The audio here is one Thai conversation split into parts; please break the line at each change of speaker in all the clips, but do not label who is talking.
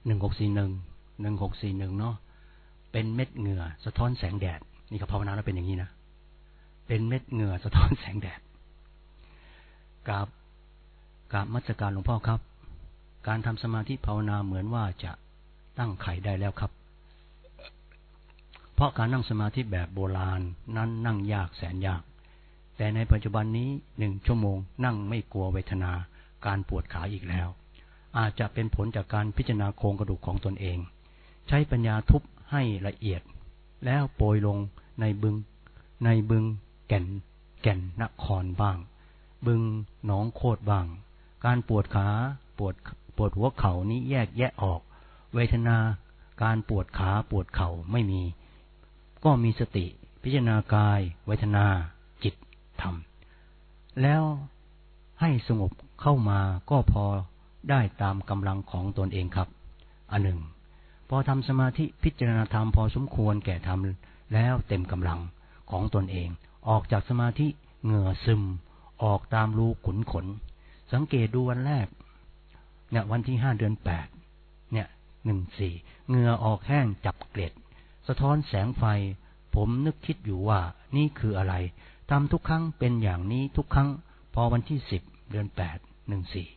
1641เนาะเป็นเม็ดเหงื่อสะท้อนแสงแดดนี่ก็ภาวนาแล้วเป็นอย่างนี้นะเป็นเม็ดเหงื่อสะท้อนแสงแดดกราบนมัสการหลวงพ่อครับการทำสมาธิภาวนาเหมือนว่าจะตั้งไข่ได้แล้วครับเพราะการนั่งสมาธิแบบโบราณนั้นนั่งยากแสนยากแต่ในปัจจุบันนี้1 ชั่วโมงนั่งไม่กลัวเวทนาการปวดขาอีกแล้วอาจจะเป็นผลจากการพิจารณาโครงกระดูกของตนเองใช้ปัญญาทุบให้ละเอียดแล้วโปรยลงในบึงแก่นนครบ้างบึงหนองโคตรบ้างการปวดขาปวดหัวเข่านี้แยกแยะออกเวทนาการปวดขาปวดเข่าไม่มีก็มีสติพิจารณากายเวทนาจิตธรรมแล้วให้สงบเข้ามาก็พอได้ตามกำลังของตนเองครับอันหนึ่งพอทำสมาธิพิจารณาธรรมพอสมควรแก่ธรรมแล้วเต็มกำลังของตนเองออกจากสมาธิเหงื่อซึมออกตามรูขุนขนสังเกตดูวันแรกเนี่ยวันที่5 เดือน 8เนี่ย14เหงื่อออกแห้งจับเกล็ดสะท้อนแสงไฟผมนึกคิดอยู่ว่านี่คืออะไรทำทุกครั้งเป็นอย่างนี้ทุกครั้งพอวันที่10 เดือน 8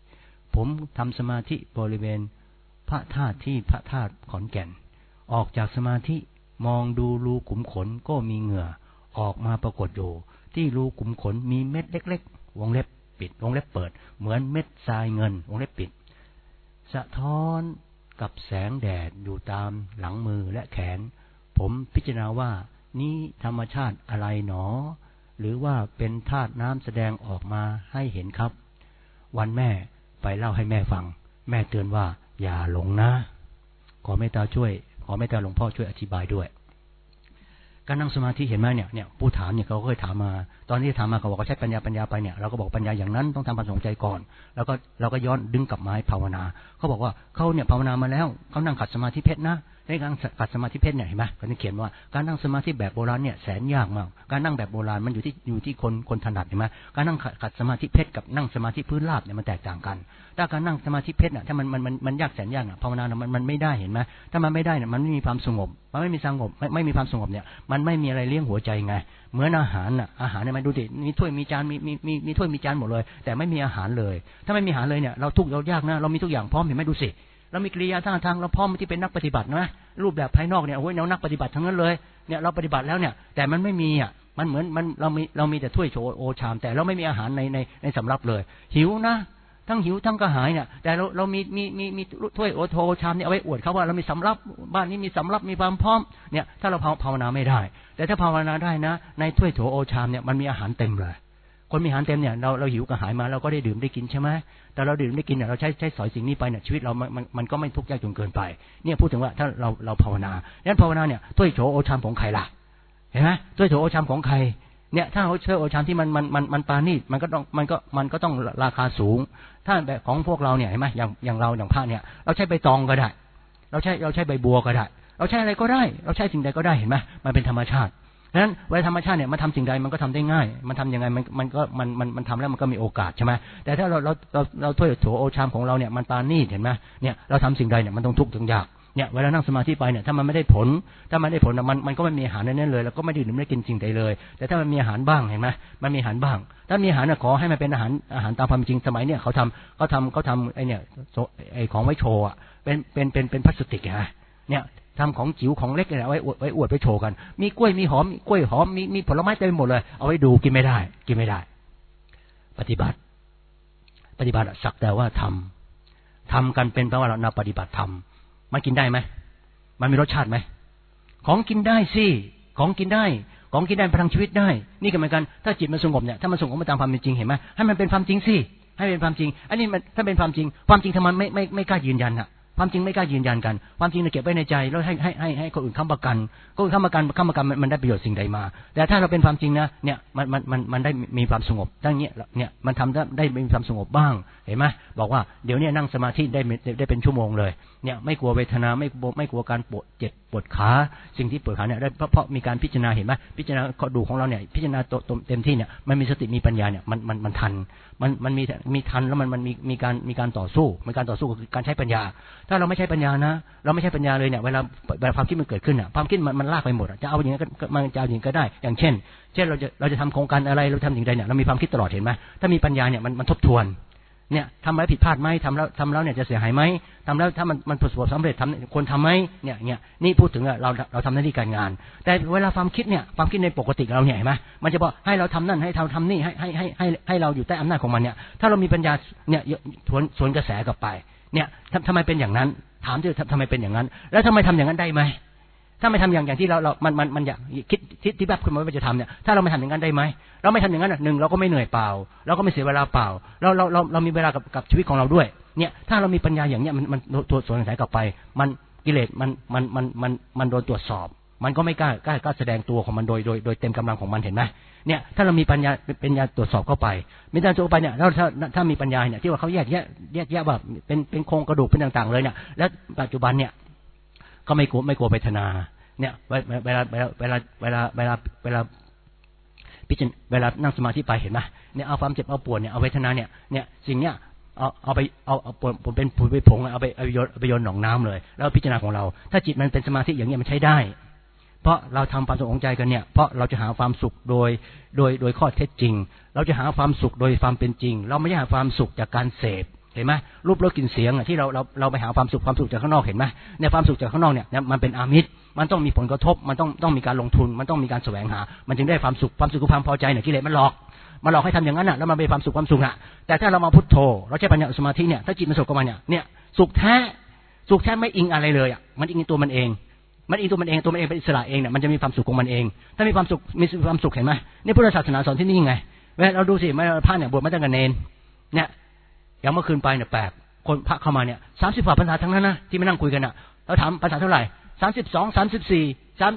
14ผมทำสมาธิบริเวณพระธาตุที่พระธาตุขอนแก่นออกจากสมาธิมองดูรูขุมขนก็มีเหงื่อออกมาปรากฏอยู่ที่รูขุมขนมีเม็ดเล็กๆวงเล็บปิดวงเล็บเปิดเหมือนเม็ดทรายเงินวงเล็บปิดสะท้อนกับแสงแดดอยู่ตามหลังมือและแขนผมพิจารณาว่านี่ธรรมชาติอะไรหนอหรือว่าเป็นธาตุน้ำแสดงออกมาให้เห็นครับวันแม่ไปเล่าให้แม่ฟังแม่เตือนว่าอย่าหลงนะขอเมตตาหลวงพ่อช่วยอธิบายด้วยการนั่งสมาธิเห็นไหมเนี่ยผู้ถามเนี่ยเขาเคยถามมาตอนที่ถามมาเขาบอกว่าใช้ปัญญาไปเนี่ยเราก็บอกปัญญาอย่างนั้นต้องทำความสงใจก่อนแล้วก็เราก็ย้อนดึงกลับมาให้ภาวนาเขาบอกว่าเขาเนี่ยภาวนามาแล้วเขานั่งขัดสมาธิเพชรนะในการขัดสมาธิเพชรเนี่ยเห็นไหมเขาเขียนว่าการนั่งสมาธิแบบโบราณเนี่ยแสนยากมากการนั่งแบบโบราณมันอยู่ที่คนถนัดเห็นไหมการนั่งขัดสมาธิเพชรกับนั่งสมาธิพื้นราบเนี่ยมันแตกต่างกันถ้าการนั่งสมาธิเพชรเนี่ยถ้ามันยากแสนยากภาวนามันไม่ได้เห็นไหมถ้ามันไม่ได้เนี่ยมันไม่มีความสงบมันไม่มีความสงบเนี่ยมันไม่มีอะไรเลี้ยงหัวใจไงเหมือนอาหารเนี่ยมันดูดิมีถ้วยมีจานมีถ้วยมีจานหมดเลยแต่ไม่มีอาหารเลยถ้าไม่มีอาหารเลยเนี่ยเราทุกข์เรายากนะเรามีทุกอย่างพร้อมเห็นไหมดูสิเรามีกิริยาท่าทางเราพร้อมที่เป็นนักปฏิบัตินะรูปแบบภายนอกเนี่ยโอ้ยเรานักปฏิบัติทั้งนั้นเลยเนี่ยเราปฏิบัติแล้วเนี่ยแต่มันไม่มีมันเหมือนเรามีแต่ถ้วยโอชามแต่เราไม่มีอาหารในสำรับเลยหิวนะทั้งหิวทั้งกระหายเนี่ยแต่เรามีถ้วยโอโทชามเนี่ยเอาไว้อวดเขาว่าเรามีสำรับบ้านนี้มีสำรับมีความพร้อมเนี่ยถ้าเราภาวนาไม่ได้แต่ถ้าภาวนาได้นะในถ้วยโถโอชามเนี่ยมันมีอาหารเต็มเลยคนมีอาหารเต็มเนี่ยเราหิวกระหายมาเราก็ได้ดื่มได้กินใช่ไหมแต่เราดื่มได้กินเนี่ยเราใช้สอยสิ่งนี้ไปเนี่ยชีวิตเรามันก็ไม่ทุกข์ยากจนเกินไปเนี่ยพูดถึงว่าถ้าเราภาวนางั้นภาวนาเนี่ยถ้วยโถโอชามของใครล่ะเห็นไหมถ้วยโถโอชามของใครเนี่ยถ้าเขาเชื่อโอชามที่มันปานีตมันก็ต้องราคาสูงถ้าแบบของพวกเราเนี่ยเห็นไหมอย่างเราอย่างพระเนี่ยเราใช้ใบตองก็ได้เราใช้ใบบัวก็ได้เราใช้อะไรก็ได้เราใช้สิ่งใดก็ได้เห็นไหมมันเป็นธรรมชาติดังนั้นเวลาธรรมชาติเนี่ยมันทำสิ่งใดมันก็ทำได้ง่ายมันทำยังไงมันทำแล้วมันก็มีโอกาสใช่ไหมแต่ถ้าเราถ้วยโถโอชามของเราเนี่ยมันปานีตเห็นไหมเนี่ยเราทำสิ่งใดเนี่ยมันต้องทุกข์ต้องยากเนี่ยเวลานั่งสมาธิไปเนี่ยถ้ามันไม่ได้ผลมันก็ไม่มีอาหารนั่นเลยแล้วก็ไม่ได้ดื่มไม่ได้กินสิ่งใดเลยแต่ถ้ามันมีอาหารบ้างเห็นไหมมันมีอาหารบ้างถ้ามีอาหารขอให้มันเป็นอาหารตามความจริงสมัยเนี่ยเขาทำไอเนี่ยไอของไว้โชว์อ่ะเป็นพลาสติกเนี่ยทำของจิ๋วของเล็กเนี่ยไว้อวดไว้โชว์กันมีกล้วยมีกล้วยหอมมีผลไม้เต็มไปหมดเลยเอาไว้ดูกินไม่ได้ปฏิบัติสักแต่ว่าทำกันเป็นแปลว่าเราปฏิบัติธรรมมันกินได้ไหมมันมีรสชาติไหมของกินได้สิของกินได้พลังชีวิตได้นี่ก็เหมือนกันถ้าจิตมันสงบเนี่ยถ้ามันสงบมาตามความเป็นจริงเห็นไหมให้มันเป็นความจริงสิให้เป็นความจริงอันนี้มันถ้าเป็นความจริงทำไมไม่กล้ายืนยันความจริงไม่กล้ายืนยันกันความจริงเราเก็บไว้ในใจแล้วให้คนอื่นค้ำประกันมันได้ประโยชน์สิ่งใดมาแต่ถ้าเราเป็นความจริงนะเนี่ยมันได้มีความสงบดังนี้เนี่ยมันทำได้มีความสงบบ้างเห็นไหมบอกว่าเดี๋ยวนี้นั่งสมาธิได้เป็นชั่วโมงเลยเนี่ยไม่กลัวเวทนาไม่กลัวการปวดขาสิ่งที่ปวดขาเนี่ยได้เพราะมีการพิจารณาเห็นไหมพิจารณากระดูกของเราเนี่ยพิจารณาเต็มที่เนี่ยมันมีสติมีปัญญาเนี่ยมันทันมันมีทันแล้วมันมีการต่อสู้คือการใช้ปัญญาถ้าเราไม่ใช่ปัญญานะเราไม่ใช่ปัญญาเลยเนี่ยเวลาความคิดมันเกิดขึ้นอ่ะความคิดมันลากไปหมดจะเอาอย่างนี้ก็มันจะเอาอย่างนี้ก็ได้อย่างเช่นเราจะทำโครงการอะไรเราทำอย่างไรเนี่ยเรามีความคิดตลอดเห็นไหมถ้ามีปัญญาเนี่ยมันทบทวนเนี่ยทำอะไรผิดพลาดไหมทำแล้วเนี่ยจะเสียหายไหมทำแล้วถ้ามันประสบสำเร็จควรทำไหมเนี่ยนี่พูดถึงเราทำหน้าที่การงานแต่เวลาความคิดเนี่ยความคิดในปกติเราเนี่ยเห็นไหมมันจะบอกให้เราทำนั่นให้ทำนี่ให้เราอยู่ใต้อำนาจของมันเนี่ยถ้าเรามีปัญญาเนี่ยสวนกระแสกลับไปเนี่ยทำไมเป็นอย่างนั้นถามที่ทำไมเป็นอย่างนั้นแล้วทำไมทำอย่างนั้นได้ไหมถ้าไม่ทำอย่างที่มันอยากคิดที่แบบคุณว่าจะทำเนี่ยถ้าเราไม่ทำอย่างนั้นได้ไหมเราไม่ทำอย่างนั้นหนึ่งเราก็ไม่เหนื่อยเปล่าเราก็ไม่เสียเวลาเปล่าเรามีเวลากับชีวิตของเราด้วยเนี่ยถ้าเรามีปัญญาอย่างเนี้ยมันตัวส่วนสายกลับไปมันกิเลสมันโดนตรวจสอบมันก็ไม่กล้าแสดงตัวของมันโดยเต็มกำลังของมันเห็นไหมเนี่ยถ้าเรามีปัญญาตรวจสอบเข้าไปมีการตรวจไปเนี่ยแล้วถ้ามีปัญญาเนี่ยที่ว่าเขาแยกแยะว่าเป็นโครงกระดูกเป็นต่างๆเลยเนี่ยแล้วปัจจุบันเนี่ยก็ไม่กลัวเวทนาเนี่ยเวลาพิจารณาเวลานั่งสมาธิไปเห็นไหมเนี่ยเอาความเจ็บเอาปวดเนี่ยเอาเวทนาเนี่ยสิ่งเนี้ยเอาไปเป็นผุยไปผงเอาไปโยนหนองน้ำเลยแล้วพิจารณาของเราถ้าจิตมันเป็นสมาธิอย่างเงี้ยมันใช้ได้เพราะเราทำความสงบใจกันเนี่ยเพราะเราจะหาความสุขโดยข้อเท็จจริงเราจะหาความสุขโดยความเป็นจริงเราไม่ใช่หาความสุขจากการเสพเห็นไหมรูปรสกลิ่นเสียงที่เราไปหาความสุขจากข้างนอกเห็นไหมเนี่ยความสุขจากข้างนอกเนี่ยมันเป็นอามิตรมันต้องมีผลกระทบมันต้องมีการลงทุนมันต้องมีการแสวงหามันจึงได้ความสุขคือความพอใจเนี่ยกิเลสมันหลอกให้ทำอย่างนั้นน่ะแล้วมันเป็นความสุขน่ะแต่ถ้าเรามาพุทโธเราใช้ปัญญาสมาธิเนี่ยถ้าจิตมันสุขกับมันเนี่ยสุขแท้ไม่อิงอะไรเลยอ่ะมันอิงตัวมันเองตัวมันเองเป็นอิสระเองเนี่ยมันจะมีความสุขของมันเองถ้ามีความสุขเห็นไหมนี่พุทธศาสนาสอนที่นี่ไงเวลาเราดูสิพระเนี่ยบวชมาตั้งแต่เนรเนี่ยอย่างเมื่อคืนไปเนี่ยแปลกคนพระเข้ามาเนี่ย30 กว่าพรรษาทั้งนั้นนะที่มานั่งคุยกันน่ะเราถามพรรษาเท่าไหร่32 34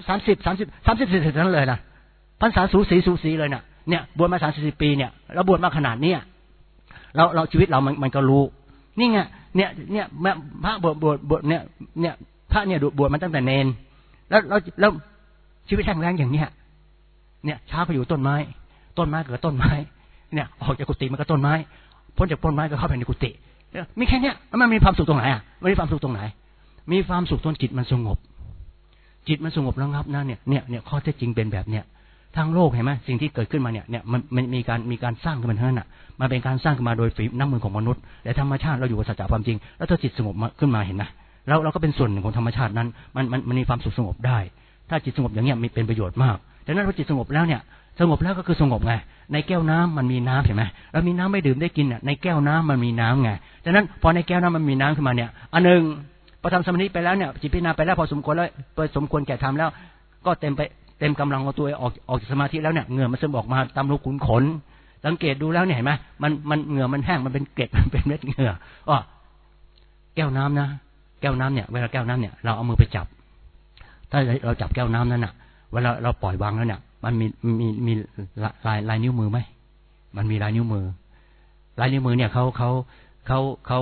30 34ทั้งนั้นเลยนะพรรษาสูสีเลยน่ะเนี่ยบวชมา30 ปีเนี่ยเราบวชมาขนาดนี้เราชีวิตเรามันก็รู้นี่ไงเนี่ยพระบวชเนี่ยพระเนี่ยบวชมาตั้งแต่เนรแล้วชีวิตแข็งแรงอย่างเนี้ยเนี่ยเช้าไปอยู่ต้นไม้กับต้นไม้เนี่ยออกจากกุฏิมันก็ต้นไม้พ้นจากต้นไม้ก็เข้าไปในกุฏิมีแค่เนี้ยมันมีความสุขตรงไหนอ่ะมันมีความสุขตรงไหนมีความสุขตอนจิตมันสงบแล้วครับนะเนี่ยข้อเท็จจริงเป็นแบบเนี้ยทางโลกเห็นไหมสิ่งที่เกิดขึ้นมาเนี่ยมันมีการสร้างขึ้นมาเท่านั้นน่ะมันเป็นการสร้างขึ้นมาโดยฝีน้ำมือของมนุษย์แต่ธรรมชาติเราอยู่กับสัจจะความจริงแล้วถ้าจิตสงบขึ้นมาเห็นไหมเราก็เป็นส่วนหนึ่งของธรรมชาตินั้นมันมีความสุขสงบได้ถ้าจิตสงบอย่างเงี้ยมีเป็นประโยชน์มากแต่นั้นพอจิตสงบแล้วเนี่ยสงบแล้วก็คือสงบไงในแก้วน้ำมันมีน้ำเห็นไหมเรามีน้ำไม่ดื่มได้กินอ่ะในแก้วน้ำมันมีน้ำไงฉะนั้นพอในแก้วน้ำมันมีน้ำขึ้นมาเนี่ยอันหนึ่งพอทำสมาธิไปแล้วเนี่ยจิตพิจารณาไปแล้วพอสมควรแก่ทำแล้วก็เต็มกำลังของตัวออกจากสมาธิแล้วเนี่ยเหงื่อมันซึมออกมาตามรูขุมขนสังเกตดูแล้วเนี่ยเห็นไหมมันเหงื่อมันแห้งมันเป็นเกล็ดมันเป็นเม็ดเหงื่อแก้วน้ำนะแก้วน้ำเนี่ยเวลาแก้วน้ำเนี่ยเราเอามือไปจับถ้าเราจับแก้วน้ำนั้นน่ะเวลาเราปล่อยวางแล้วเนี่ยมันมีลายนิ้วมือไหมมันมีลายนิ้วมือเนี่ยเขา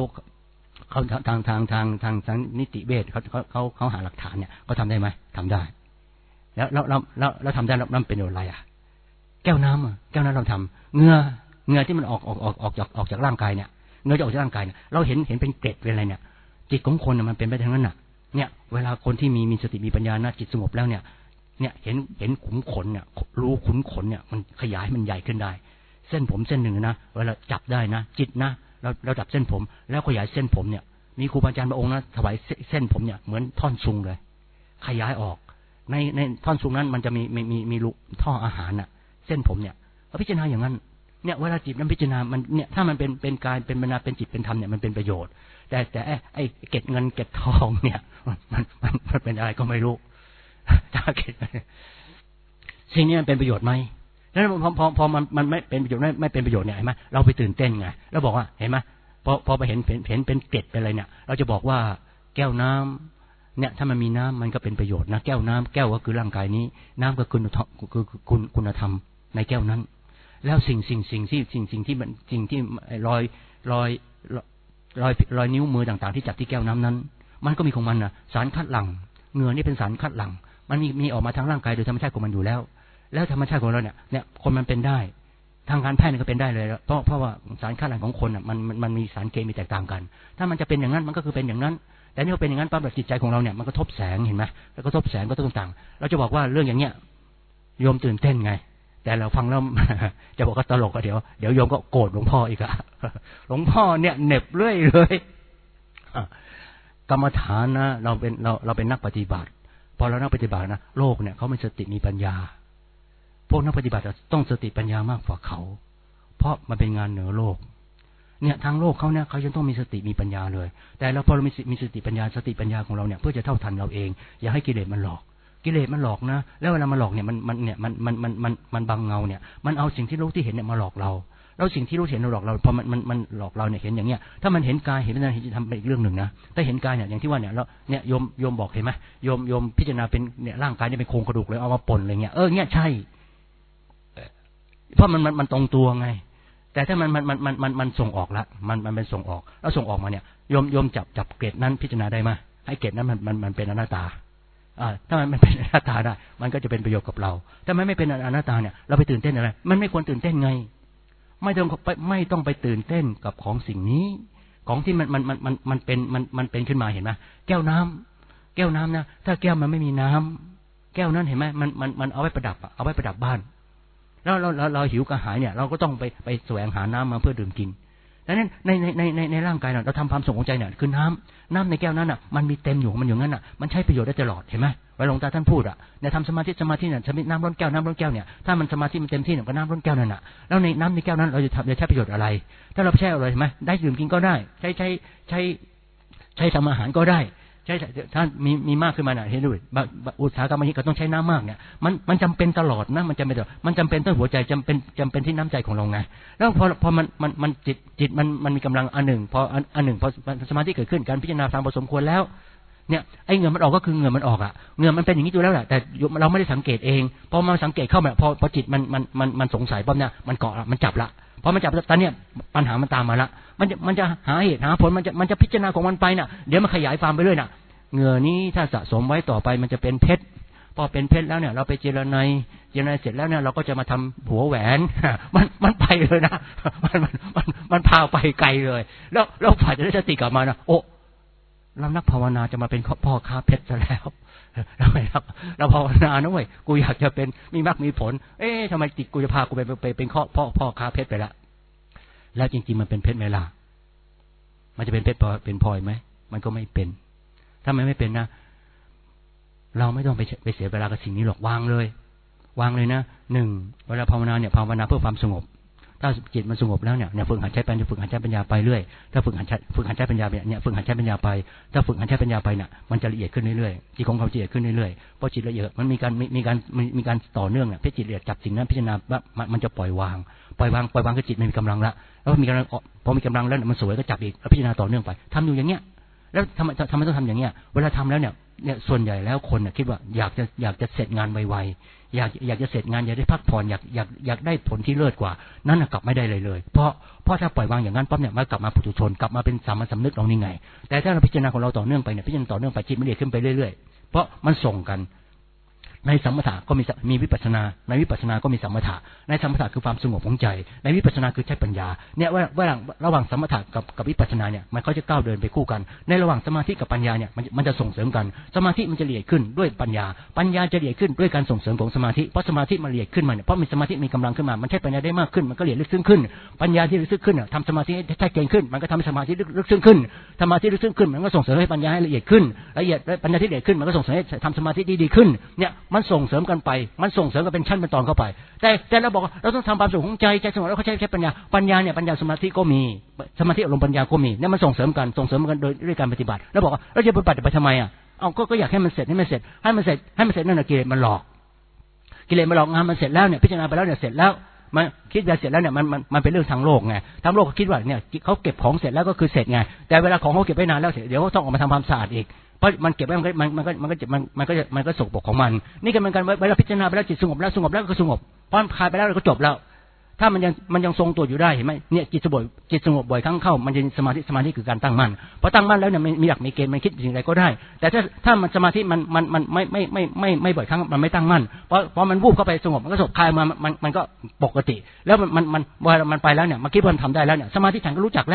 ทางนิติเวชเขาหาหลักฐานเนี่ยเขาทำได้ไหมทำได้แล้วทำได้แล้วนั่นเป็นอะไรอ่ะแก้วน้ำเราทำเหงื่อที่มันออกจากร่างกายเนี่ยเหงื่อจะออกจากร่างกายเนี่ยเราเห็นเป็นเกล็ดเป็นอะไรเนี่ยจิตของคนมันเป็นไปทั้งนั้นน่ะเนี่ยเวลาคนที่มีสติมีปัญญานะจิตสงบแล้วเนี่ยเห็นขุมขนเนี่ยรู้ขุมขนเนี่ยมันขยายมันใหญ่ขึ้นได้เส้นผมเส้นหนึ่งนะเวลาจับได้นะจิตนะเราจับเส้นผมแล้วขยายเส้นผมเนี่ยมีครูบาอาจารย์บางองค์นะถวายเส้นผมเนี่ยเหมือนท่อนซุงเลยขยายออกในท่อนซุงนั้นมันจะมีรูท่ออาหารน่ะเส้นผมเนี่ยพิจารณาอย่างนั้นเนี่ยเวลาจิตนั้นพิจารณามันเนี่ยถ้ามันเป็นกายเป็นมนาเป็นจิตเป็นธรรมเนี่ยมันเป็นประโยชน์แต่ไอ้เก็บเงินเก็บทองเนี่ยมันเป็นอะไรก็ไม่รู้ถ้าเก็บสิ่งนี้มันเป็นประโยชน์ไหมแล้วพอมันไม่เป็นประโยชน์ไม่เป็นประโยชน์เนี่ยเห็นไหมเราไปตื่นเต้นไงแล้วบอกว่าเห็นไหมพอไปเห็นเป็นเกล็ดเป็นอะไรเนี่ยเราจะบอกว่าแก้วน้ำเนี่ยถ้ามันมีน้ำมันก็เป็นประโยชน์นะแก้วน้ำแก้วก็คือร่างกายนี้น้ำก็คือคุณธรรมในแก้วนั้นแล้วสิ่งที่มันสิ่งที่รอยนิ้วมือต่างๆที่จับที่แก้วน้ำนั้นมันก็มีของมันนะสารคัดหลั่งเหงื่อนี่เป็นสารคัดหลั่งมันมีออกมาทางร่างกายโดยธรรมชาติของมันอยู่แล้วธรรมชาติของเราเนี่ยคนมันเป็นได้ทางการแพทย์ก็เป็นได้เลยเพราะว่าสารคัดหลั่งของคนอ่ะมันมีสารเคมีแตกต่างกันถ้ามันจะเป็นอย่างนั้นมันก็คือเป็นอย่างนั้นแต่นี่พอเป็นอย่างนั้นปั๊บจิตใจของเราเนี่ยมันกระทบแสงเห็นไหมแล้วกระทบแสงก็ต่างๆเราจะบอกว่าเรื่องอย่างเงี้ยโยมตื่นเต้นไงแต่เราฟังแล้ว จะบอกว่าตลกก็เดี๋ยวโยมก็โกรธหลวงพ่ออีกอะหลวงพ่อเนี่ยเหน็บเรื่อยเลยกรรมฐานนะเราเป็นนักปฏิบัติพอเรานักปฏิบัตินะโลกเนี่ยเขามีสติมีปัญญาพวกนักปฏิบัติต้องสติปัญญามากกว่าเขาเพราะมันเป็นงานเหนือโลกเนี่ยทางโลกเขาเนี่ยเขาจะต้องมีสติมีปัญญาเลยแต่เราพอเรามีสติปัญญาของเราเนี่ยเพื่อจะเท่าทันเราเองอย่าให้กิเลสมันหลอกนะแล้วเวลามันหลอกเนี่ยมันบังเงาเนี่ยมันเอาสิ่งที่โลกที่เห็นเนี่ยมาหลอกเราแล้วสิ่งที่รู้เห็นเราหลอกเราพอมันหลอกเราเนี่ยเห็นอย่างเงี้ยถ้ามันเห็นกายเห็นวิญญาณเห็นจิตทำเป็นอีกเรื่องหนึ่งนะถ้าเห็นกายเนี่ยอย่างที่ว่าเนี่ยแล้วเนี่ยโยมบอกเห็นไหมโยมพิจารณาเป็นเนี่ยร่างกายเนี่ยเป็นโครงกระดูกเลยเอามาป่นอะไรเงี้ยเนี่ยใช่เพราะมันตรงตัวไงแต่ถ้ามันส่งออกละมันเป็นส่งออกแล้วส่งออกมาเนี่ยโยมจับเกรดนั้นพิจารณาได้ไหมให้เกรดนั้นมันเป็นอนัตตาถ้ามันเป็นอนัตตาได้มันก็จะเป็นประโยชน์กับเราถ้ามันไม่เป็นอนัตตาเนี่ยเราไปตื่นเต้นอะไรมันไม่ควรตื่นเต้นไงไม่ต้องไปตื่นเต้นกับของสิ่งนี้ของที่มันเป็นขึ้นมาเห็นไหมแก้วน้ำนะถ้าแก้วมันไม่มีน้ำแก้วนั้นเห็นไหมมันเอาไว้ประดับบ้านแล้วเราหิวกระหายเนี่ยเราก็ต้องไปแสวงหาน้ำมาเพื่อดื่มกินดังนั้นในร่างกายเราทำความสุขของใจเนี่ยคือน้ำในแก้วนั้นมันมีเต็มอยู่มันอยู่งั้นมันใช้ประโยชน์ได้ตลอดเห็นไหมเวลาหลวงตาท่านพูดเนี่ยทำสมาธิเนี่ยน้ำล้นแก้วเนี่ยถ้ามันสมาธิมันเต็มที่เนี่ยก็น้ำล้นแก้วนั่นแล้วในน้ำในแก้วนั้นเราจะใช้ประโยชน์อะไรถ้าเราใช้อะไรเห็นไหมได้ดื่มกินก็ได้ใช้ทำอาหารก็ได้ใช่ท่านมีมากขึ้นมาเห็นด้วยอุตสาหกรรมนี้ก็ต้องใช้น้ำมากเนี่ยมันจำเป็นตลอดนะมันจำเป็นต้นหัวใจจำเป็นที่น้ำใจของเราไงแล้วพอมันจิตมันมีกำลังอันหนึ่งพอสมาธิเกิดขึ้นการพิจารณาตามพอสมควรแล้วเนี่ยไอ้เหงื่อมันออกก็คือเหงื่อมันออกเหงื่อมันเป็นอย่างนี้อยู่แล้วแหละแต่เราไม่ได้สังเกตเองพอมาสังเกตเข้ามาพอจิตมันสงสัยปั๊บเนี่ยมันเกาะมันจับละพอมันจับตอนเนี้ยปัญหามันตามมาละมันจะหาเหตุหาผลมันจะพิจารณาของมันไปน่ะเดี๋ยวมันขยายความไปเรื่อยน่ะเหงื่อนี้ถ้าสะสมไว้ต่อไปมันจะเป็นเพชรพอเป็นเพชรแล้วเนี่ยเราไปเจรไนเสร็จแล้วเนี่ยเราก็จะมาทำหัวแหวนมันไปเลยนะมันพาไปไกลเลยแล้วฝ่ายจะได้สติกลับมานะโอ้เรานักภาวนาจะมาเป็นพ่อค้าเพชรซะแล้วเราภาวนานะเว้ยกูอยากจะเป็นมีมรรคมีผลทำไมจิตกูจะพากูไปเป็นพ่อค้าเพชรไปละแล้วจริงๆมันเป็นเพชรไหมล่ะมันจะเป็นเพชรเป็นพลอยไหมมันก็ไม่เป็นถ้ามันไม่เป็นนะเราไม่ต้องไปเสียเวลากับสิ่งนี้หรอกวางเลยนะหนึ่งเวลาภาวนาเนี่ยภาวนาเพื่อความสงบถ้าจิตมันสงบแล้วเนี่ยฝึกหัดใช้ปัญญาไปเรื่อยถ้าฝึกหัดใช้ปัญญาเนี่ยฝึกหัดใช้ปัญญาไปถ้าฝึกหัดใช้ปัญญาไปเนี่ยมันจะละเอียดขึ้นเรื่อยๆจิตของเขาละเอียดขึ้นเรื่อยๆเพราะจิตละเอียดมันมีการต่อเนื่องเนี่ยพิจิตรละเอียดจับสิ่งนั้นพิจารณาว่ามันจะปล่อยวางคือจิตมันมีกำลังละแล้วมีกำลังพอมีกำลังแล้วมันสวยก็จับอีกแล้วพิจารณาต่อเนื่องไปทำอยู่อย่างเงี้ยแล้วทำไมต้องทำอย่างเงี้ยเวลาทำแล้วเนี่ยส่วนใหญ่แล้วคนเนี่ยคิดว่าอยากจะเสร็จงานไวๆอยากจะเสร็จงานอยากได้พักผ่อนอยากได้ผลที่เลิศกว่านั่นกลับไม่ได้เลยเพราะถ้าปล่อยวางอย่างนั้นปั๊บเนี่ยมันกลับมาปุถุชนกลับมาเป็นสามัญสำนึกเรานี่ไงแต่ถ้าเราพิจารณาของเราต่อเนื่องไปเนี่ยพิจารณาต่อเนื่องไปจิตมันละเอียดขึ้นไปเรื่อยๆเพราะมันส่งกันในสมถะก็มีวิปัสสนาในวิปัสสนาก็มีสมถะในสมถะคือความสงบของใจในวิปัสสนาคือใช้ปัญญาเนี่ยว่าระหว่างสมถะกับวิปัสสนาเนี่ยมันก็จะก้าวเดินไปคู่กันในระหว่างสมาธิกับปัญญาเนี่ยมันจะส่งเสริมกันสมาธิมันจะละเอียดขึ้นด้วยปัญญาจะละเอียดขึ้นด้วยการส่งเสริมของสมาธิเพราะสมาธิมันละเอียดขึ้นมาเนี่ยเพราะมีสมาธิมีกำลังขึ้นมามันใช้ปัญญาได้มากขึ้นมันก็ละเอียดลึกซึ้งขึ้นปัญญาที่ลึกซึ้งขึ้นทำสมาธิให้ชัดเจนขึ้นมันก็ทำให้สมาธิลึกซึ้งขึ้นสมาธิลึกซึ้งขึ้นมันก็ส่งเสริมให้ปัญญาให้ละเอียดขึ้นปัญญาที่ละเอียดขึ้นมันก็ส่งเสริมให้ทำสมาธิดีขึ้นเนี่ยมันส่งเสริมกันไปมันส่งเสริมกันเป็นชั้นเป็นตอนเข้าไปแต่เราบอกเราต้องทำความสุขของใจสงบแล้วเขาใช้ปัญญาเนี่ยปัญญาสมาธิก็มีสมาธิอารมณ์ปัญญาก็มีเนี่ยมันส่งเสริมกันโดยด้วยการปฏิบัติแล้วบอกว่าเราจะปฏิบัติไปทำไมก็อยากให้มันเสร็จนั่นน่ะกิเลสมันหลอกงานมันเสร็จแล้วเนี่ยพิจารณาไปแล้วเนี่ยเสร็จแล้วมันคิดแบบเสร็จแล้วเนี่ยมันเป็นเรื่องทางโลกไงทางโลกเขาคิดว่าเนี่ยเขาเก็บของเสร็จแล้วก็คือเสร็จไงแต่เวลาของเขาเก็บไว้นานแล้วเดี๋ยวเขาต้องออกมาทำความสะอาดอีกเพราะมันเก็บไว้มันก็สกปรกของมันนี่ก็เหมือนกันเวลาพิจารณาไปแล้วจิตสงบแล้วก็สงบพอคลายไปแล้วก็จบแล้วถ้ามันยังทรงตัวอยู่ได้เห็นไหมเนี่ยจิตสงบบ่อยครั้งเข้ามันจะสมาธิคือการตั้งมั่นพอตั้งมั่นแล้วเนี่ยมีหลักมีเกณฑ์มันคิดสิ่งใดก็ได้แต่ถ้ามันสมาธิมันไม่บ่อยครั้งมันไม่ตั้งมั่นเพราะมันวูบเข้าไปสงบมันก็สงบคลายมามันก็ปกติแล้วมันไปแล้วเนี่ยมาคิดว่าทำได้แล้วเนี่ยสมาธิฉันก็รู้จักแล้ว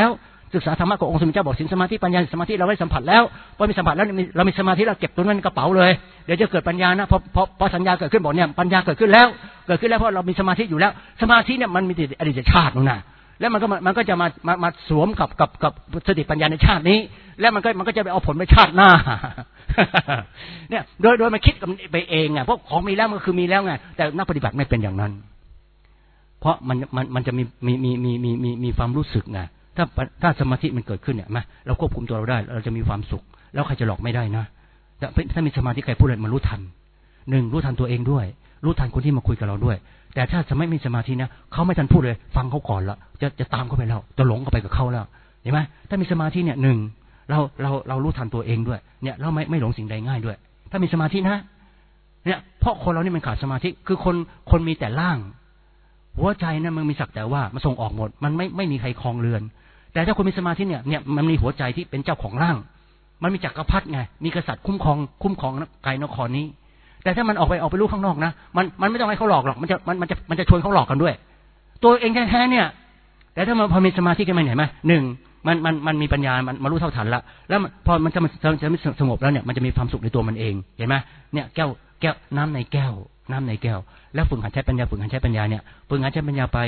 ศึกษาธรรมะขององค์สมเด็จเจ้าบอกศีลสมาธิปัญญาสมาธิเราได้สัมผัสแล้วพอมีสัมผัสแล้วเรามีสมาธิเราเก็บตัวนั้นในกระเป๋าเลยเดี๋ยวจะเกิดปัญญานะพอสัญญาเกิดขึ้นบอกเนี่ยปัญญาเกิดขึ้นแล้วเพราะเรามีสมาธิอยู่แล้วสมาธิเนี่ยมันมีอดีตชาตินู่นน่ะแล้วมันก็จะมาสวมกับสติปัญญาในชาตินี้แล้วมันก็จะไปเอาผลไปชาติหน้าเนี่ยโดยมันคิดไปเองไงเพราะของมีแล้วมันคือมีแล้วไงแต่นักปฏิบัติไม่เป็นอย่างนั้นเพราะมันจะมีความรู้สึกไงถ้าสมาธิมันเกิดขึ้นเนี่ยมาเราควบคุมตัวเราได้เราจะมีความสุขแล้วใครจะหลอกไม่ได้นะแต่ถ้ามีสมาธิใครพูดอะไรมันรู้ทันรู้ทันตัวเองด้วยรู้ทันคนที่มาคุยกับเราด้วยแต่ถ้าจะไม่มีสมาธินะเขาไม่ทันพูดเลยฟังเขาก่อนละจะตามเขาไปแล้วจะหลงเข้าไปกับเขาแล้วเห็นไหมถ้ามีสมาธิเนี่ยเรารู้ทันตัวเองด้วยเนี่ยเราไม่หลงสิ่งใดง่ายด้วยถ้ามีสมาธินะเนี่ยเพราะคนเรานี่มันขาดสมาธิคือคนมีแต่ร่างหัวใจนะมันมีสักแต่ว่ามันส่งออกหมดมันไม่มีใครครองเรือนแต่ถ้าคนมีสมาธิเนี่ยมันมีหัวใจที่เป็นเจ้าของร่างมันมีจักรพรรดิไงมีกษัตริย์คุ้มครองกายนครนี้แต่ถ้ามันออกไปรู้ข้างนอกนะมันไม่ต้องให้เขาหลอกหรอกมันจะชวนเขาหลอกกันด้วยตัวเองแท้ๆเนี่ยแต่ถ้ามันพอมีสมาธิกันมาเห็นไหมหนึ่งมันมีปัญญามันรู้เท่าทันละแล้วพอมันจะสงบแล้วเนี่ยมันจะมีความสุขในตัวมันเองเห็นไหมเนี่ยแก้วน้ำในแก้วแล้วฝึกหัดใช้ปัญญาเนี่ยฝึกหัดใช้ปัญญาไป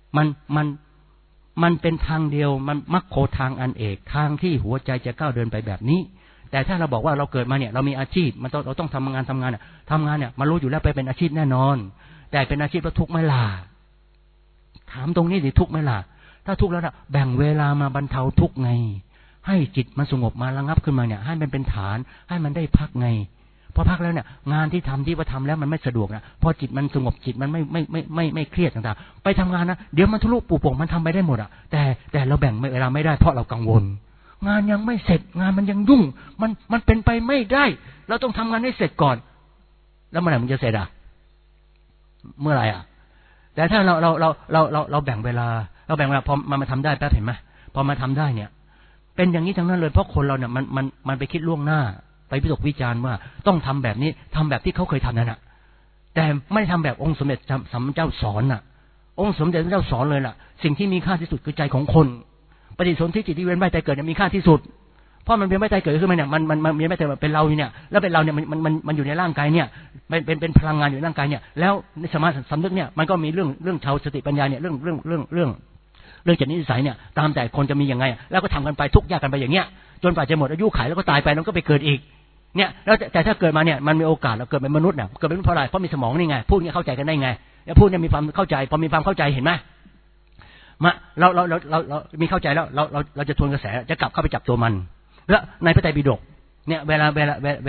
มันเป็นทางเดียวมันมรรคโคทางอันเอกทางที่หัวใจจะก้าวเดินไปแบบนี้แต่ถ้าเราบอกว่าเราเกิดมาเนี่ยเรามีอาชีพเราต้องทำงานเนี่ยมันรู้อยู่แล้วไปเป็นอาชีพแน่นอนแต่เป็นอาชีพแล้วทุกข์ไหมล่ะถามตรงนี้ดิทุกข์ไหมล่ะถ้าทุกข์แล้วแบ่งเวลามาบรรเทาทุกข์ไงให้จิตมันสงบมาระงับขึ้นมาเนี่ยให้มันเป็นฐานให้มันได้พักไงพอพักแล้วเนี่ยงานที่ทำแล้วมันไม่สะดวกนะพอจิตมันสงบจิตมันไม่เครียดต่างๆไปทำงานนะเดี๋ยวมันทะลุปูโป่งมันทำไปได้หมดอ่ะแต่เราแบ่งเวลาไม่ได้เพราะเรากังวลงานยังไม่เสร็จงานมันยังยุ่งมันเป็นไปไม่ได้เราต้องทำงานให้เสร็จก่อนแล้วเมื่อไหร่มันจะเสร็จอ่ะเมื่อไหร่อ่ะแต่ถ้าเราแบ่งเวลาพอมาทำได้แป๊บเห็นไหมพอมาทำได้เนี่ยเป็นอย่างนี้ทั้งนั้นเลยเพราะคนเราเนี่ยมันไปคิดล่วงหน้าไปวิตกวิจารณ์ว่าต้องทำแบบนี้ทำแบบที่เขาเคยทำนั่นน่ะแต่ไม่ทำแบบองค์สมเด็จสัมมาเจ้าสอนน่ะองค์สมเด็จเจ้าสอนเลยล่ะสิ่งที่มีค่าที่สุดคือใจของคนปฏิสนธิจิตที่เวียนว่ายตายเกิดเนี่ยมีค่าที่สุดเพราะมันเวียนว่ายตายเกิดขึ้นมาเนี่ยมันเวียนว่ายตายเป็นเราเนี่ยแล้วเป็นเราเนี่ยมันอยู่ในร่างกายเนี่ยเป็นพลังงานอยู่ในร่างกายเนี่ยแล้วในสมาธิสำนึกเนี่ยมันก็มีเรื่องชาวสติปัญญาเนี่ยเรื่องจิตนิสัยเนี่ยตามแต่คนจะมียังไงแล้วก็ทำกันไปทุกข์ยากกันไปอย่างเงี้ยจนกว่าจะหมดอายุขัยแล้วก็ตายไปแล้วก็ไปเกิดอีกเนี่ยแล้วแต่ถ้าเกิดมาเนี่ยมันมีโอกาสเราเกิดเป็นมนุษย์เนี่ยเกิดเป็นเพราะอะไรเพราะมีสมองนี่ไงพูดเนี่ยเข้าใจกันได้ไงแล้วพูดเนี่ยมีความเข้าใจพอมีความเข้าใจเห็นไหมมาเรามีเข้าใจแล้วเราจะทวนกระแสจะกลับเข้าไปจับตัวมันแล้วในพระไตรปิฎกเนี่ยเวลา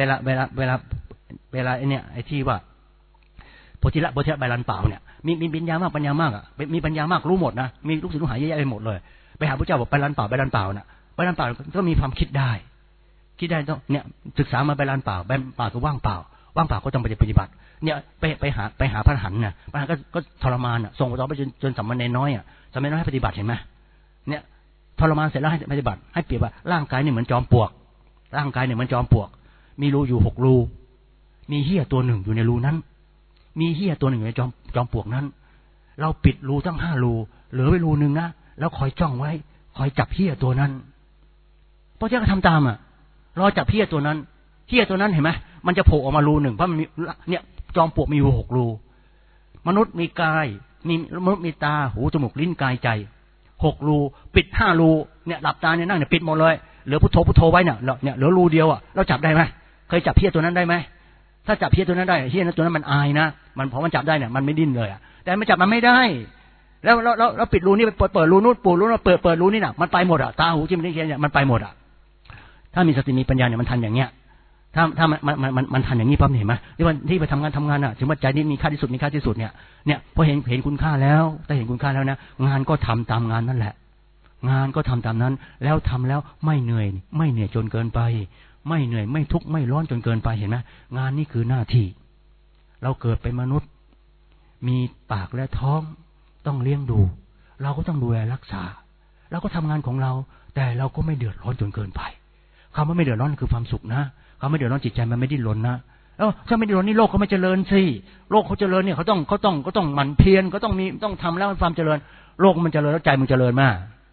เนี่ยไอ้ที่ว่าโพธิละใบลานเปล่าเนี่ยมีปัญญามากอ่ะมีปัญญามากรู้หมดนะมีลูกศิษย์ลูกหาเยอะแยะไปหมดเลยไปหาพระเจ้าบอกใบลานเปล่าน่ะใบลานเปล่าก็มีความคิดได้ต้องเนี่ยศึกษามาใบลานเปล่าก็ว่างเปล่าก็ต้องไปปฏิบัติเนี่ยไปหาพระอรหันต์น่ะพระอรหันต์ก็ทรมานอ่ะส่งต่อไปจนสามเณรน้อยอ่ะสามเณรน้อยให้ปฏิบัติเห็นไหมเนี่ยทรมานเสร็จแล้วให้ปฏิบัติให้เปรียบว่าร่างกายนี่เหมือนจอมปลวกมีรูอยู่6รูมีเหี้ยตัวหนึ่งอยู่ในรูนั้นมีเหี้ยตัวหนึ่งอยู่ในจอมปลวกนั้นเราปิดรูทั้ง5รูเหลือไว้รูนึงนะแล้วคอยจ้องไว้คอยจับเหี้ยตัวนั้นพระเจ้าก็ทำตามอ่ะรอจับเหี้ยตัวนั้นเห็นไหมมันจะโผล่ออกมารูหนึ่งเพราะมันมีเนี่ยจอมปลวกมีอยู่6รูมนุษย์มีกายมนุษย์มีตาหูจมูกลิ้นกายใจ6รูปิด5รูเนี่ยหลับตาเนี่ยนั่งเนี่ยปิดหมดเลยเหลือพุทโธไว้เนี่ยเหลือรูเดียวอ่ะเราจับได้ไหมเคยจับเหี้ยตัวนั้นได้ไหมถ้าจับเหี้ยตัวนั้นได้เหี้ยตัวนั้นมันอายนะมันพอมันจับได้เนี่ยมันไม่ดิ้นเลยอ่ะแต่มันจับมันไม่ได้แล้วปิดรูนี่ไปเปิดรูนู้นปูรูนู้นเปิดรูนี่น่ะมันไปหมดอ่ะตาหูจมูกลิ้นกายใจเนี่ยมันไปหมดอ่ะถ้ามีสติมีปัญญาเนี่ยมันทันอย่างเงี้ยถ้ามันทันอย่างนี้ปั๊บเห็นไหมที่ไปทำงานอ่ะถึงว่าใจนี้มีค่าที่สุดเนี่ยพอเห็นคุณค่าแล้วแต่เห็นคุณค่าแล้วนะงานก็ทำตามงานนั่นแหละงานก็ทำตามนั้นแล้วทำแล้วไม่เหนื่อยจนเกินไปไม่เหนื่อยไม่ทุกข์ไม่ร้อนจนเกินไปเห็นไหมงานนี้คือหน้าที่เราเกิดเป็นมนุษย์มีปากและท้องต้องเลี้ยงดูเราก็ต้องดูแลรักษาเราก็ทำงานของเราแต่เราก็ไม่เดือดร้อนจนเกินไปคำว่าไม่เดือดร้อนคือความสุขนะคำไม่เดือดร้อนจิตใจมันไม่ดิ้นรนนะถ้าไม่ดิ้นรนนี่โลกเขาไม่เจริญสิโลกเขาเจริญเนี่ยเขาต้องหมั่นเพียรก็ต้องทำแล้วความเจริญโลกมันเจริญแล้วใจมันเจริญมาก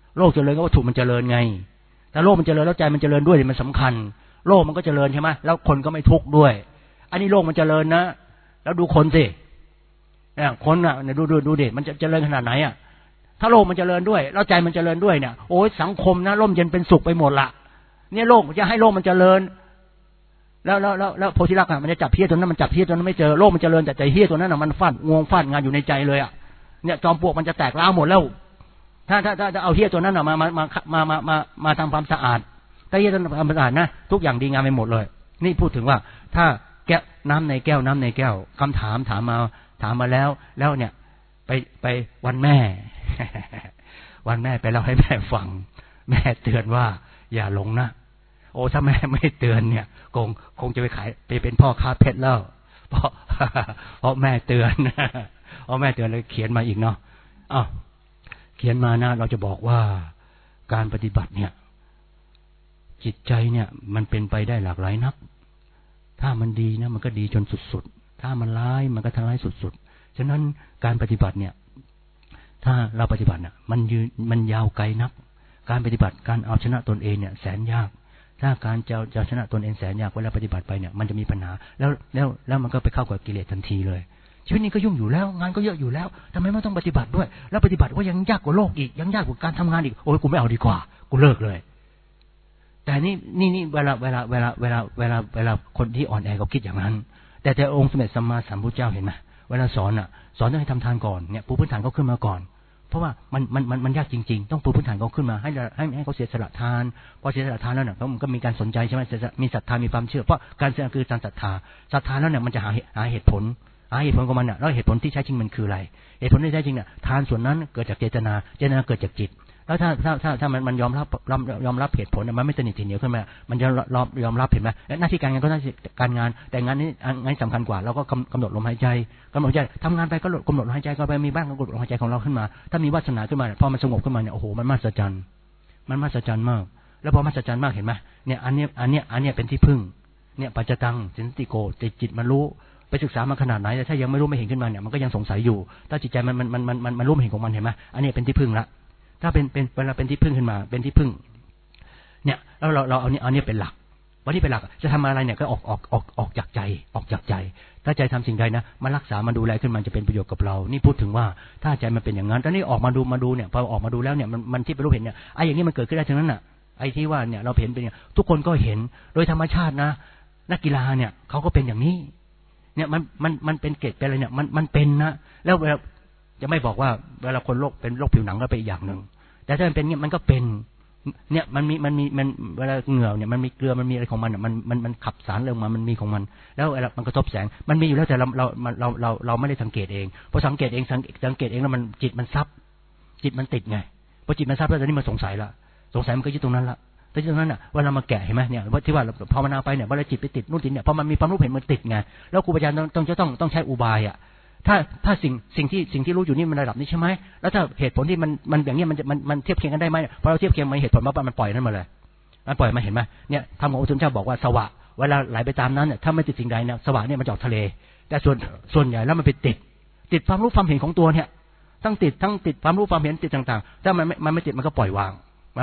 โลกเจริญก็วัตถุมันเจริญไงแต่โลกมันเจริญแล้วใจมันเจริญด้วยมันสำคัญโลกมันก็เจริญใช่ไหมแล้วคนก็ไม่ทุกข์ด้วยอันนี้โลกมันเจริญนะแล้วดูคนสิคนอ่ะดูดิมันจะเจริญขนาดไหนอ่ะถ้าโลกมันเจริญด้วยแล้วใจมันเจริญด้วยเนี่ยโอ้ยสังคมนะร่มเย็นเป็นสุขไปหมดละเนี่ยโลกจะให้โลกมันเจริญแล้วโพธิลักษณ์มันจะจับเฮี้ยตัวนั้นมันจับเฮี้ยตัวนั้นไม่เจอโลกมันเจริญแต่ใจเฮี้ยตัวนั้นมันฟาดฟาดงานอยู่ในใจเลยอ่ะเนี่ยจอมปลวกมันจะแตกร้าวหมดแล้วถ้าเอาเฮี้ยตัวนั้นมาทำความสะอาดถ้าเฮี้ยตัวนั้นทำความสะอาดนะทุกอย่างดีงามไปหมดเลยนี่พูดถึงว่าถ้าแก้วน้ำในแก้วคำถามมาแล้วเนี่ยไปวันแม่ วันแม่ไปเล่าให้แม่ฟังแม่เตือนว่าอย่าหลงนะโอ้ถ้าแม่ไม่เตือนเนี่ยคงจะไปขายไปเป็นพ่อค้าเพชรแล้วเพราะแม่เตือนเพราะแม่เตือนเลยเขียนมาอีกเนาะเขียนมานะเราจะบอกว่าการปฏิบัติเนี่ยจิตใจเนี่ยมันเป็นไปได้หลากหลายนักถ้ามันดีนะมันก็ดีจนสุดๆถ้ามันร้ายมันก็ทำร้ายสุดๆฉะนั้นการปฏิบัติเนี่ยถ้าเราปฏิบัติเนี่ยมันยาวไกลนักการปฏิบัติการเอาชนะตนเองเนี่ยแสนยากถ้าการจะชนะตนเองแสนยากเวลาปฏิบัติไปเนี่ยมันจะมีปัญหาแล้วมันก็ไปเข้ากับกิเลสทันทีเลยชีวิตนี้ก็ยุ่งอยู่แล้วงานก็เยอะอยู่แล้วทำไมไม่ต้องปฏิบัติด้วยแล้วปฏิบัติว่ายังยากกว่าโลกอีกยังยากกว่าการทำงานอีกโอ้ยกูไม่เอาดีกว่ากูเลิกเลยแต่นี่เวลาคนที่อ่อนแอเขาคิดอย่างนั้นแต่องค์สมเด็จสัมมาสัมพุทธเจ้าเห็นไหมเวลาสอนต้องให้ทำทานก่อนเนี่ยปูพื้นฐานเขาขึ้นมาก่อนเพราะว่ามันยากจริงๆต้องปูพื้นฐานเขาขึ้นมาให้เขาเสียสละทานพอเสียสละทานแล้วเนี่ยมันก็มีการสนใจใช่ไหมมีศรัทธามีความเชื่อเพราะการเชื่อคือการศรัทธาแล้วเนี่ยมันจะหาเหตุผลของมันเนี่ยแล้วเหตุผลที่แท้จริงมันคืออะไรเหตุผลที่แท้จริงเนี่ยทานส่วนนั้นเกิดจากเจตนาเกิดจากจิตแล้วถ้ามันยอมรับเหตุผลมันไม่ตนิดทีเหนียวขึ้นมามันจะยอมรับเห็นไหมหน้าที่การงานก็หน้าที่การงานแต่งานนี้สำคัญกว่าเราก็กำหนดลมหายใจทำงานไปก็กำหนดลมหายใจก็ไปมีบ้างกำหนดลมหายใจของเราขึ้นมาถ้ามีวาสนาขึ้นมาพอมันสงบขึ้นมาเนี่ยโอ้โหมันมหัศจรรย์มากแล้วพอมหัศจรรย์มากเห็นไหมเนี่ยอันเนี้ยเป็นที่พึ่งเนี่ยปัจจตังสินติโกจิตมันรู้ไปศึกษามาขนาดไหนแต่ถ้ายังไม่รู้ไม่เห็นขึ้นมาเนี่ยมันก็ยังสงสัยอยู่ถ้าจิตใจมันรู้ไม่เห็นของมันเห็นไหมอันนี้เป็นที่พึ่งละถ้าเป็นเวลาเป็นที่พึ่งขึ้นมาเป็นที่พึ่งเนี่ยแล้วเราเอาเนี่ยเป็นหลักวันนี้เป็นหลักจะทำอะไรเนี่ยก็ออกจากใจถ้าใจทำสิ่งใดนะมันรักษามันดูแลขึ้นมันจะเป็นประโยชน์กับเรานี่พูดถึงว่าถ้าใจมันเป็นอย่างนั้นตอนนี้ออกมาดูเนี่ยพอออกมาดูแล้วเนี่ยมันที่เป็นรูปเห็นเนี่ยไอ้อย่างนี้มันเกิดขึ้นได้ทั้งนั้นน่ะไอ้ที่ว่าเนี่ยเราเห็นเป็นอย่างทุกคนก็เห็นโดยธรรมชาตินะนักกีฬาเนี่ยเขาก็เป็นอย่างนี้เนี่ยมันเป็นเกล็ดเป็นอะไรเนี่ยมันเป็นนะแล้วจะไม่บอกว่าเวลาคนโรคเป็นโรคผิวหนังก็เป็นอีกอย่างหนึ่งแต่ถ้ามันเป็นเนี่ยมันก็เป็นเนี่ยมันเวลาเหงื่อเนี่ยมันมีเกลือมันมีอะไรของมันมันขับสารเรื่องมันมีของมันแล้วเวลามันกระทบแสงมันมีอยู่แล้วแต่เราไม่ได้สังเกตเองพอสังเกตเองแล้วมันจิตมันซับจิตมันติดไงพอจิตมันซับแล้วตอนนี้มันสงสัยมันก็ยึดตรงนั้นละแต่ตรงนั้นน่ะเวลามาแกะเห็นไหมเนี่ยที่ว่าภาวนาไปเนี่ยเวลาจิตไปติดนู่นติดเนี่ยพอมันมีความรู้เห็นมันติดไงแล้วครูบาอาจารย์ต้องใช้อุบายอ่ะถ้าสิ่งที่รู้อยู่นี่มันระดับนี้ใช่ไหมแล้วถ้าเหตุผลที่มันอย่างนี้มันเทียบเคียงกันได้ไหมพอเราเทียบเคียงมาเหตุผลมันปล่อยนั่นมาเลยมันปล่อยมาเห็นไหมเนี่ยธรรมขององค์สมเด็จเจ้าบอกว่าสวะเวลาไหลไปตามนั้นเนี่ยถ้าไม่ติดสิ่งใดเนี่ยสวะเนี่ยมันจะออกทะเลแต่ส่วนใหญ่แล้วมันไปติดความรู้ความเห็นของตัวเนี่ยทั้งติดความรู้ความเห็นติดต่างๆถ้ามันไม่ติดมันก็ปล่อยวางมัน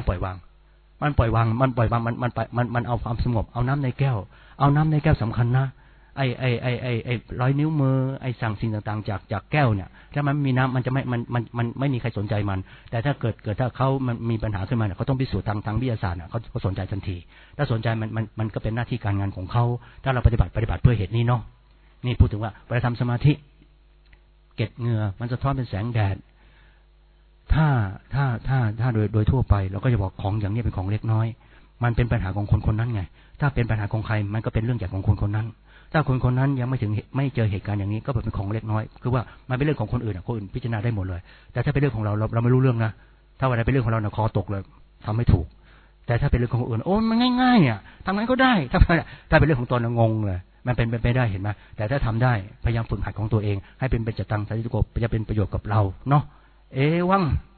เอาความสงบเอาน้ำในแก้วสำคัญนะไอ้ร้อยนิ้วมือไอ้สิ่งต่างๆจากแก้วเนี่ยถ้ามันมีน้ำมันจะไม่มีใครสนใจมันแต่ถ้าเกิดถ้าเขามันมีปัญหาขึ้นมาเนี่ยเขาต้องพิสูจน์ทางวิทยาศาสตร์เนี่ยเขาสนใจทันทีถ้าสนใจมันก็เป็นหน้าที่การงานของเขาถ้าเราปฏิบัติเพื่อเหตุนี้เนาะนี่พูดถึงว่าเวลาทำสมาธิเก็บเหงื่อมันสะท้อนเป็นแสงแดดถ้าโดยทั่วไปเราก็จะบอกของอย่างนี้เป็นของเล็กน้อยมันเป็นปัญหาของคนนั้นไงถ้าเป็นปัญหาของใครมันก็เป็นเรื่องใหญ่ของคนนั้นถ้าคนนั้นยังไม่เจอเหตุการณ์อย่างนี้ก็เป็นของเล็กน้อยคือว่ามันเป็นเรื่องของคนอื่นคนอื่นพิจารณาได้หมดเลยแต่ถ้าเป็นเรื่องของเราไม่รู้เรื่องนะถ้าวันไหนเป็นเรื่องของเราเนี่ยคอตกเลยทำไม่ถูกแต่ถ้าเป็นเรื่องของคนอื่นโอ้มันง่ายๆเนี่ยทำไงก็ได้ถ้าเป็นเรื่องของตนงงเลยมันเป็นไปได้เห็นไหมแต่ถ้าทำได้พยายามฝึกหัดของตัวเองให้เป็นปัจจตังสันติโกจะเป็นประโยชน์กับเราเนาะเอวัง